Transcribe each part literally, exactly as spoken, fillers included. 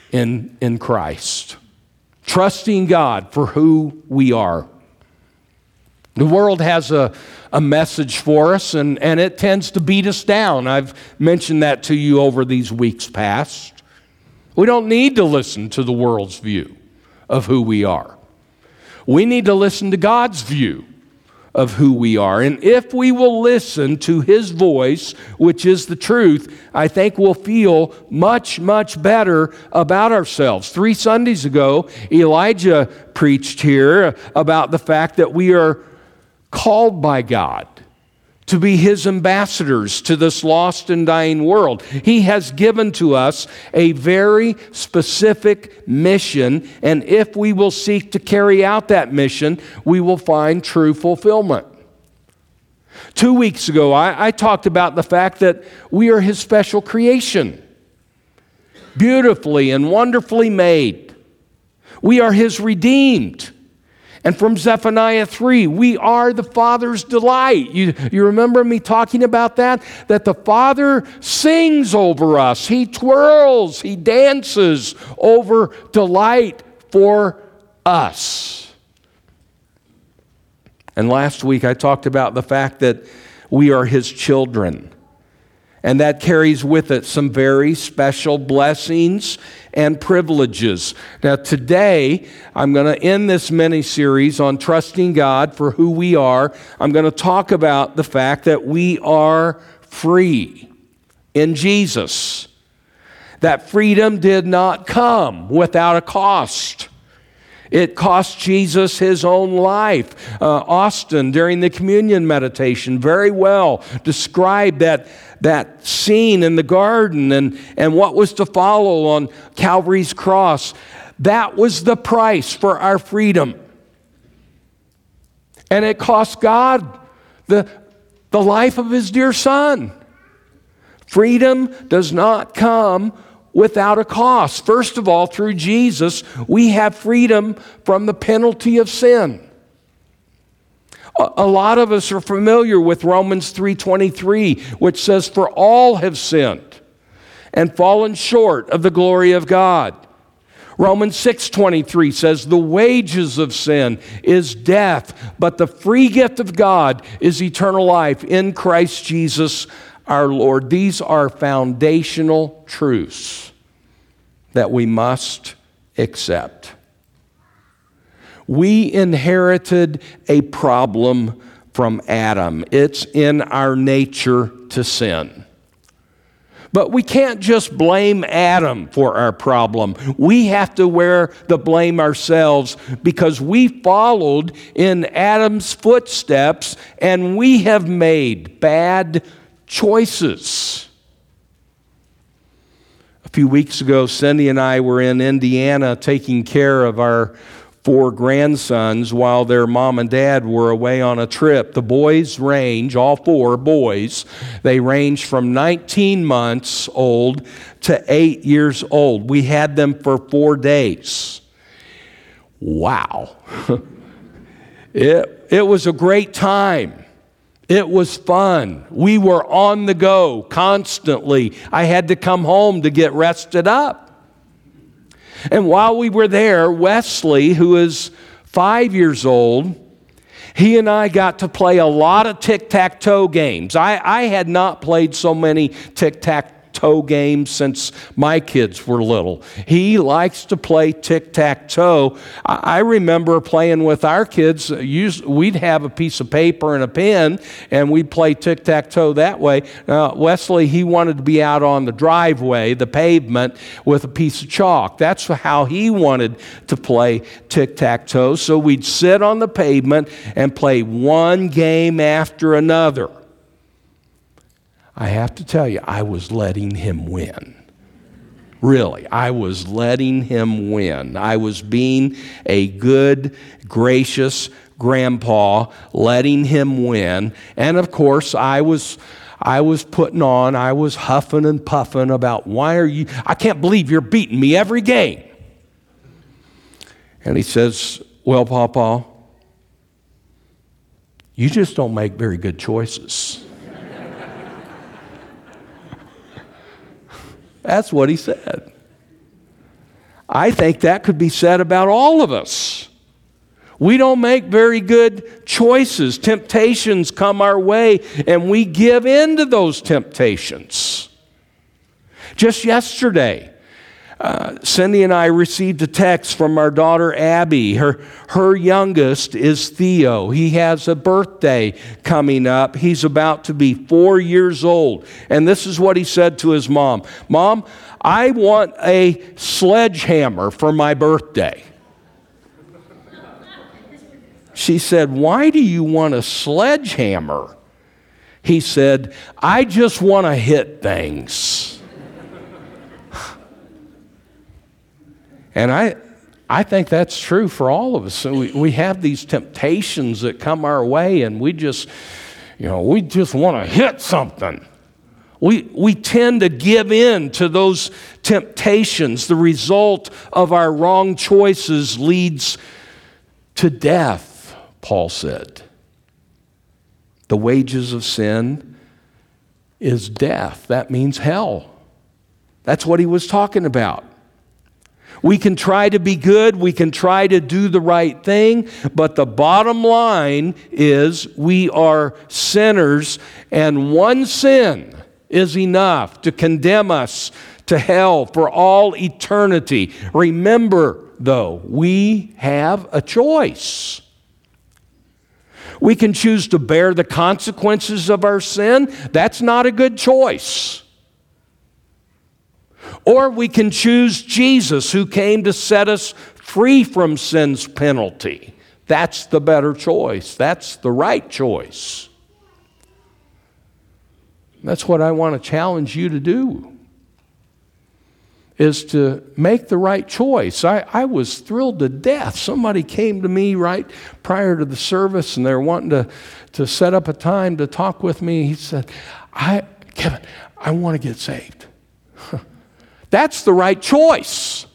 in, in Christ. Trusting God for who we are. The world has a, a message for us, and, and it tends to beat us down. I've mentioned that to you over these weeks past. We don't need to listen to the world's view of who we are. We need to listen to God's view of who we are. And if we will listen to His voice, which is the truth, I think we'll feel much, much better about ourselves. Three Sundays ago, Elijah preached here about the fact that we are called by God to be His ambassadors to this lost and dying world. He has given to us a very specific mission, and if we will seek to carry out that mission, we will find true fulfillment. Two weeks ago, I, I talked about the fact that we are His special creation, beautifully and wonderfully made. We are His redeemed. And from Zephaniah three, we are the Father's delight. You, you remember me talking about that? That the Father sings over us. He twirls, He dances over delight for us. And last week I talked about the fact that we are His children. And that carries with it some very special blessings and privileges. Now today, I'm going to end this mini-series on trusting God for who we are. I'm going to talk about the fact that we are free in Jesus. That freedom did not come without a cost. It cost Jesus His own life. Uh, Austin, during the communion meditation, very well described that, that scene in the garden and, and what was to follow on Calvary's cross. That was the price for our freedom. And it cost God the, the life of His dear Son. Freedom does not come without a cost. First of all, through Jesus, we have freedom from the penalty of sin. A, a lot of us are familiar with Romans three twenty-three, which says, "For all have sinned and fallen short of the glory of God." Romans six twenty-three says, "The wages of sin is death, but the free gift of God is eternal life in Christ Jesus our Lord." These are foundational truths that we must accept. We inherited a problem from Adam. It's in our nature to sin. But we can't just blame Adam for our problem. We have to wear the blame ourselves because we followed in Adam's footsteps and we have made bad choices. A few weeks ago, Cindy and I were in Indiana taking care of our four grandsons while their mom and dad were away on a trip. The boys range, all four boys, they range from nineteen months old to eight years old. We had them for four days. Wow. It, it was a great time. It was fun. We were on the go constantly. I had to come home to get rested up. And while we were there, Wesley, who is five years old, he and I got to play a lot of tic-tac-toe games. I, I had not played so many tic-tac-toe games since my kids were little. He likes to play tic-tac-toe. I, I remember playing with our kids. Used, we'd have a piece of paper and a pen, and we'd play tic-tac-toe that way. Uh, Wesley, he wanted to be out on the driveway, the pavement, with a piece of chalk. That's how he wanted to play tic-tac-toe. So we'd sit on the pavement and play one game after another. I have to tell you, I was letting him win. Really, I was letting him win. I was being a good, gracious grandpa, letting him win. And of course, I was I was putting on, I was huffing and puffing about, why are you, I can't believe you're beating me every game. And he says, well, Papa, you just don't make very good choices. That's what he said. I think that could be said about all of us. We don't make very good choices. Temptations come our way, and we give in to those temptations. Just yesterday, uh, Cindy and I received a text from our daughter Abby. Her, her youngest is Theo. He has a birthday coming up. He's about to be four years old. And this is what he said to his mom. Mom, I want a sledgehammer for my birthday. She said, why do you want a sledgehammer? He said, I just want to hit things. And I I think that's true for all of us. So we, we have these temptations that come our way, and we just, you know, we just want to hit something. We, we tend to give in to those temptations. The result of our wrong choices leads to death, Paul said. The wages of sin is death. That means hell. That's what he was talking about. We can try to be good, we can try to do the right thing, but the bottom line is we are sinners, and one sin is enough to condemn us to hell for all eternity. Remember, though, we have a choice. We can choose to bear the consequences of our sin. That's not a good choice. Or we can choose Jesus, who came to set us free from sin's penalty. That's the better choice. That's the right choice. That's what I want to challenge you to do, is to make the right choice. I, I was thrilled to death. Somebody came to me right prior to the service, and they were wanting to, to set up a time to talk with me. He said, I, Kevin, I want to get saved. That's the right choice.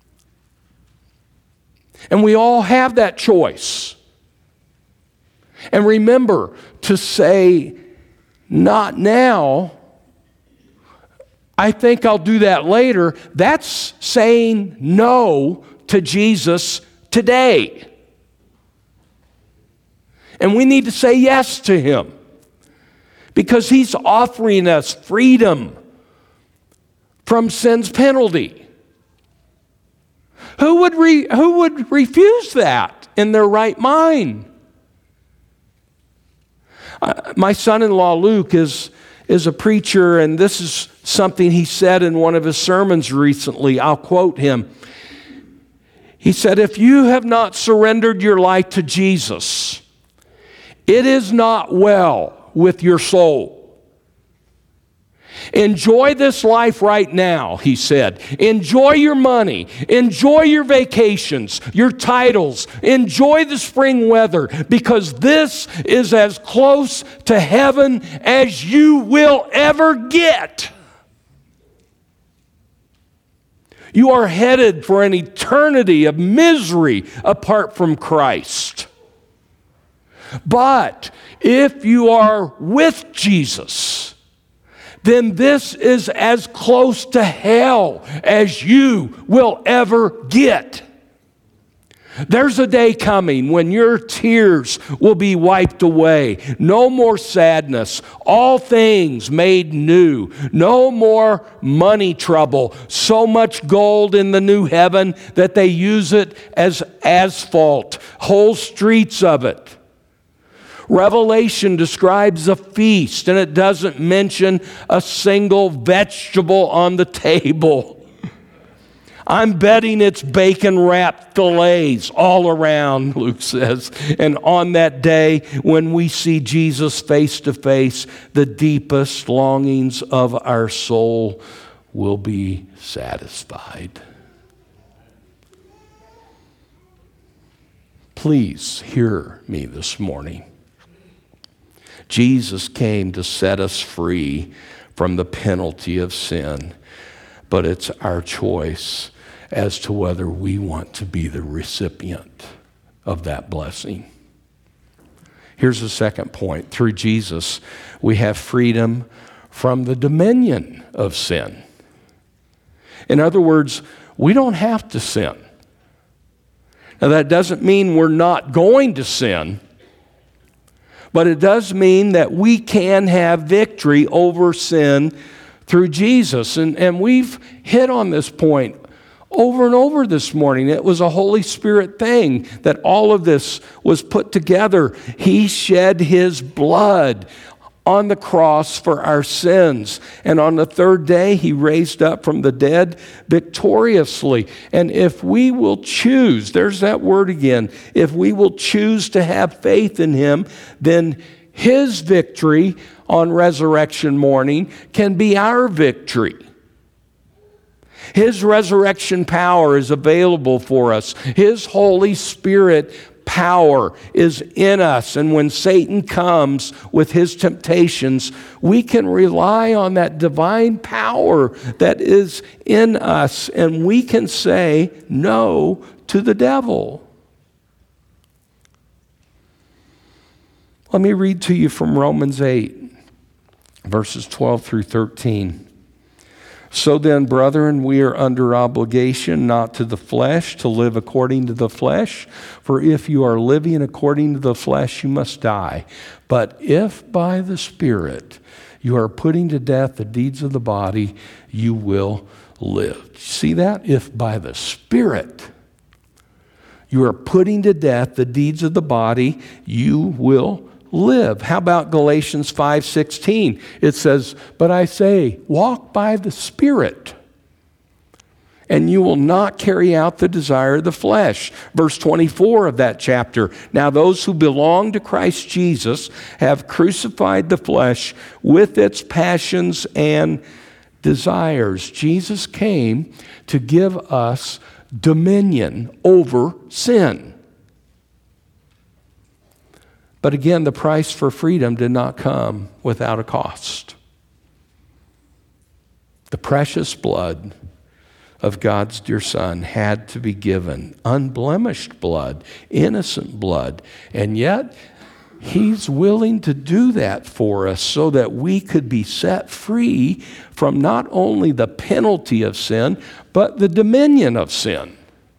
And we all have that choice. And remember to say, not now, I think I'll do that later. That's saying no to Jesus today. And we need to say yes to him, because he's offering us freedom from sin's penalty. Who would re, who would refuse that in their right mind? Uh, my son-in-law Luke is, is a preacher, and this is something he said in one of his sermons recently. I'll quote him. He said, if you have not surrendered your life to Jesus, it is not well with your soul. Enjoy this life right now, he said. Enjoy your money. Enjoy your vacations, your titles. Enjoy the spring weather, because this is as close to heaven as you will ever get. You are headed for an eternity of misery apart from Christ. But if you are with Jesus, then this is as close to hell as you will ever get. There's a day coming when your tears will be wiped away. No more sadness. All things made new. No more money trouble. So much gold in the new heaven that they use it as asphalt. Whole streets of it. Revelation describes a feast, and it doesn't mention a single vegetable on the table. I'm betting it's bacon-wrapped fillets all around, Luke says. And on that day, when we see Jesus face to face, the deepest longings of our soul will be satisfied. Please hear me this morning. Jesus came to set us free from the penalty of sin, but it's our choice as to whether we want to be the recipient of that blessing. Here's the second point. Through Jesus, we have freedom from the dominion of sin. In other words, we don't have to sin. Now, that doesn't mean we're not going to sin, but it does mean that we can have victory over sin through Jesus. And, and we've hit on this point over and over this morning. It was a Holy Spirit thing that all of this was put together. He shed his blood on the cross for our sins. And on the third day, he raised up from the dead victoriously. And if we will choose, there's that word again, if we will choose to have faith in him, then his victory on resurrection morning can be our victory. His resurrection power is available for us. His Holy Spirit power is in us. And when Satan comes with his temptations, we can rely on that divine power that is in us, and we can say no to the devil. Let me read to you from Romans eight, verses twelve through thirteen. So then, brethren, we are under obligation not to the flesh, to live according to the flesh. For if you are living according to the flesh, you must die. But if by the Spirit you are putting to death the deeds of the body, you will live. See that? If by the Spirit you are putting to death the deeds of the body, you will live. How about Galatians five sixteen? It says, but I say, walk by the Spirit, and you will not carry out the desire of the flesh. Verse twenty-four of that chapter. Now those who belong to Christ Jesus have crucified the flesh with its passions and desires. Jesus came to give us dominion over sin. But again, the price for freedom did not come without a cost. The precious blood of God's dear Son had to be given. Unblemished blood, innocent blood. And yet, he's willing to do that for us so that we could be set free from not only the penalty of sin, but the dominion of sin.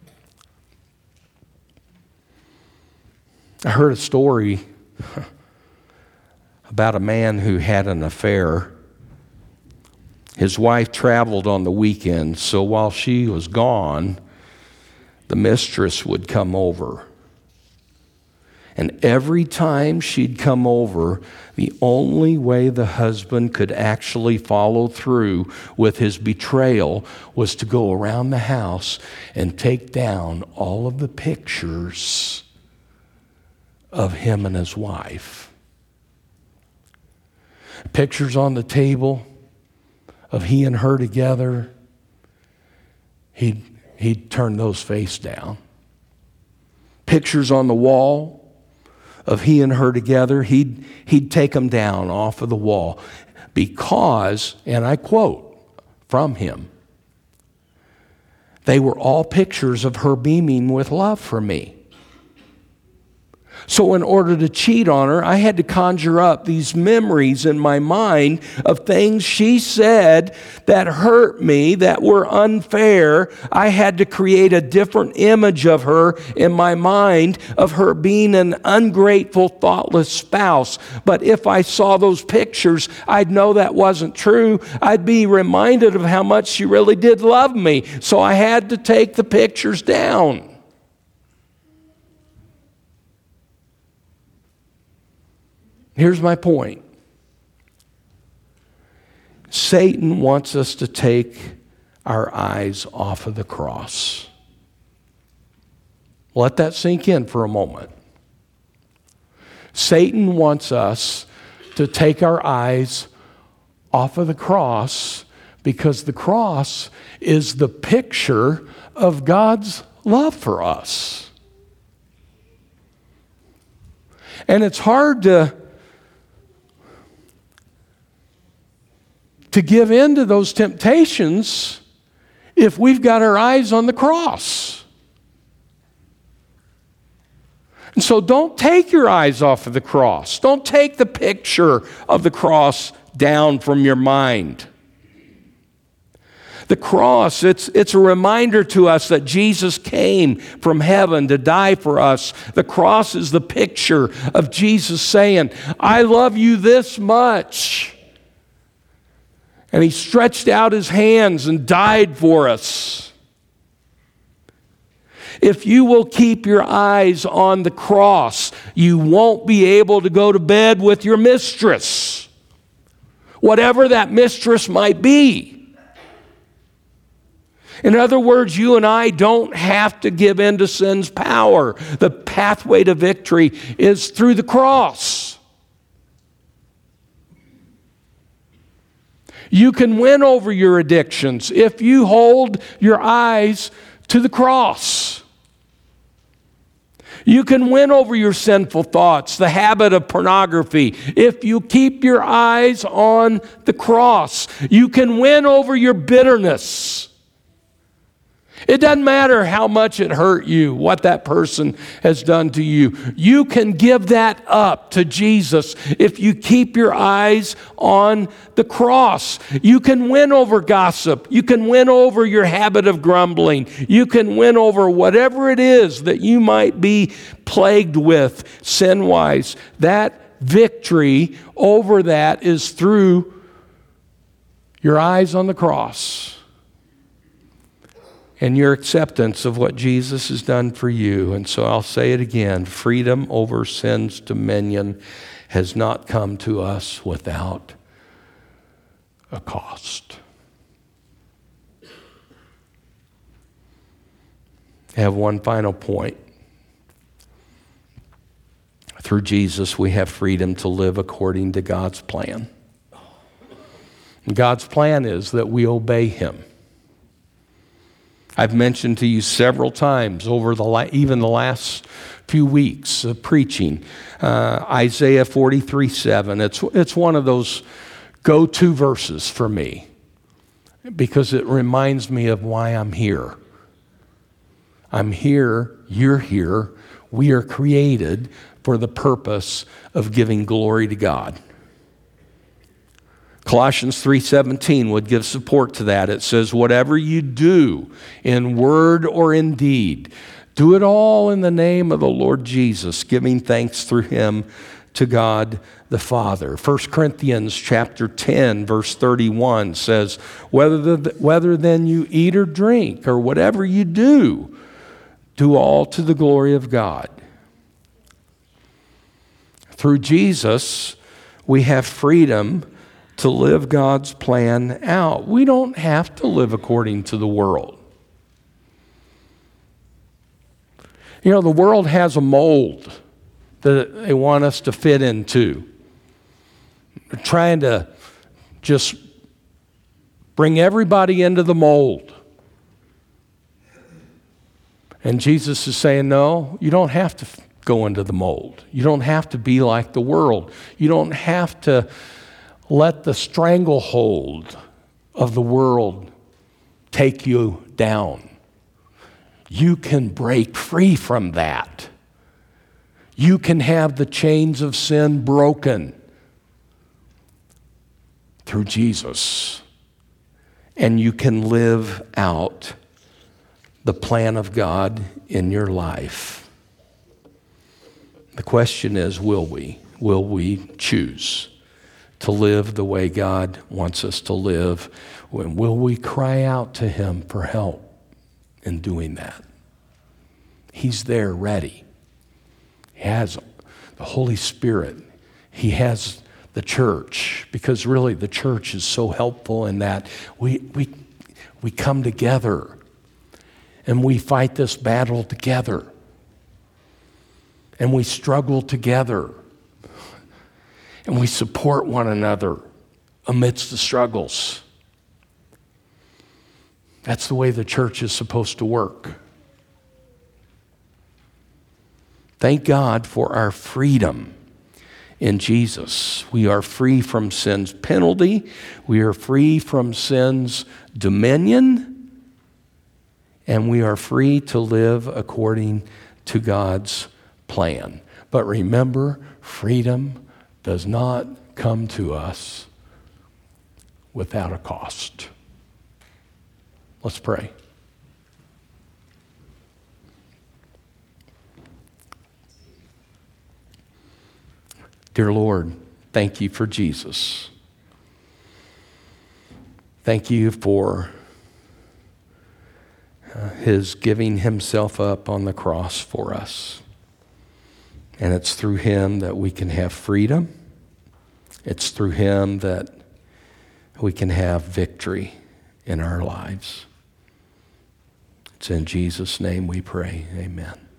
I heard a story about a man who had an affair. His wife traveled on the weekend, so while she was gone, the mistress would come over. And every time she'd come over, the only way the husband could actually follow through with his betrayal was to go around the house and take down all of the pictures of him and his wife. Pictures on the table of he and her together. He'd, he'd turn those face down. Pictures on the wall of he and her together. He'd, he'd take them down off of the wall because, and I quote from him, they were all pictures of her beaming with love for me. So in order to cheat on her, I had to conjure up these memories in my mind of things she said that hurt me, that were unfair. I had to create a different image of her in my mind, of her being an ungrateful, thoughtless spouse. But if I saw those pictures, I'd know that wasn't true. I'd be reminded of how much she really did love me. So I had to take the pictures down. Here's my point. Satan wants us to take our eyes off of the cross. Let that sink in for a moment. Satan wants us to take our eyes off of the cross because the cross is the picture of God's love for us. And it's hard to to give in to those temptations if we've got our eyes on the cross. And so don't take your eyes off of the cross. Don't take the picture of the cross down from your mind. The cross, it's, it's a reminder to us that Jesus came from heaven to die for us. The cross is the picture of Jesus saying, I love you this much. And he stretched out his hands and died for us. If you will keep your eyes on the cross, you won't be able to go to bed with your mistress, whatever that mistress might be. In other words, you and I don't have to give in to sin's power. The pathway to victory is through the cross. You can win over your addictions if you hold your eyes to the cross. You can win over your sinful thoughts, the habit of pornography, if you keep your eyes on the cross. You can win over your bitterness. It doesn't matter how much it hurt you, what that person has done to you. You can give that up to Jesus if you keep your eyes on the cross. You can win over gossip. You can win over your habit of grumbling. You can win over whatever it is that you might be plagued with sin-wise. That victory over that is through your eyes on the cross and your acceptance of what Jesus has done for you. And so I'll say it again, freedom over sin's dominion has not come to us without a cost. I have one final point. Through Jesus, we have freedom to live according to God's plan. And God's plan is that we obey Him. I've mentioned to you several times over the la- even the last few weeks of preaching, uh, Isaiah forty-three seven. It's, it's one of those go-to verses for me because it reminds me of why I'm here. I'm here, you're here, we are created for the purpose of giving glory to God. Colossians three seventeen would give support to that. It says, whatever you do in word or in deed, do it all in the name of the Lord Jesus, giving thanks through Him to God the Father. First Corinthians chapter ten, verse thirty-one says, whether, the, whether then you eat or drink or whatever you do, do all to the glory of God. Through Jesus, we have freedom to live God's plan out. We don't have to live according to the world. You know, the world has a mold that they want us to fit into. They're trying to just bring everybody into the mold. And Jesus is saying, no, you don't have to go into the mold. You don't have to be like the world. You don't have to let the stranglehold of the world take you down. You can break free from that. You can have the chains of sin broken through Jesus. And you can live out the plan of God in your life. The question is, will we? Will we choose to live the way God wants us to live? When will we cry out to Him for help in doing that? He's there ready. He has the Holy Spirit. He has the church, because really the church is so helpful in that we we we come together and we fight this battle together and we struggle together. And we support one another amidst the struggles. That's the way the church is supposed to work. Thank God for our freedom in Jesus. We are free from sin's penalty. We are free from sin's dominion. And we are free to live according to God's plan. But remember, freedom does not come to us without a cost. Let's pray. Dear Lord, thank you for Jesus. Thank you for uh, his giving himself up on the cross for us. And it's through him that we can have freedom. It's through him that we can have victory in our lives. It's in Jesus' name we pray. Amen.